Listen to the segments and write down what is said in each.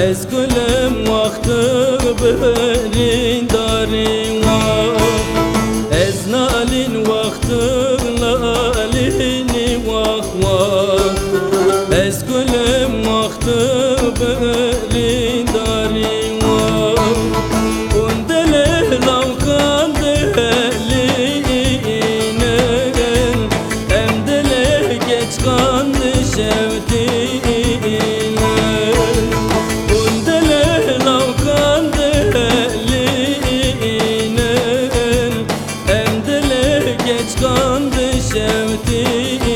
Ez gülüm vakti berindarin Ez nalin vakti lalini vah vah Ez gülüm vakti berindarin Undele lavkan deline Emdele geç kandı şevdine Undele lavkan deline Emdele geç kandı şevdine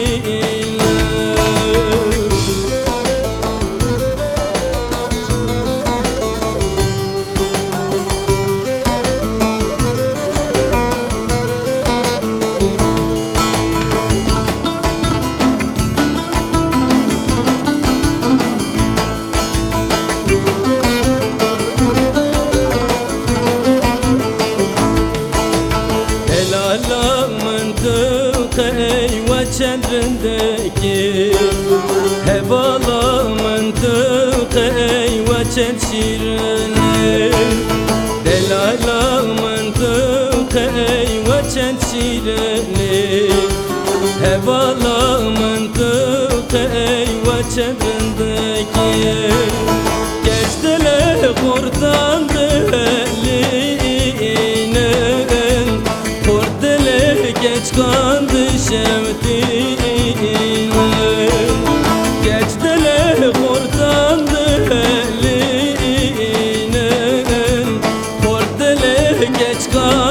Çendrindeki Hevala mıntıkey ve çençirini Delala mıntıkey ve çençirini Hevala mıntıkey ve çendrindeki Geçtele kurtan deline Kurdele geç kandı şevdine Geçtele kurtan deline Kurdele geç kandı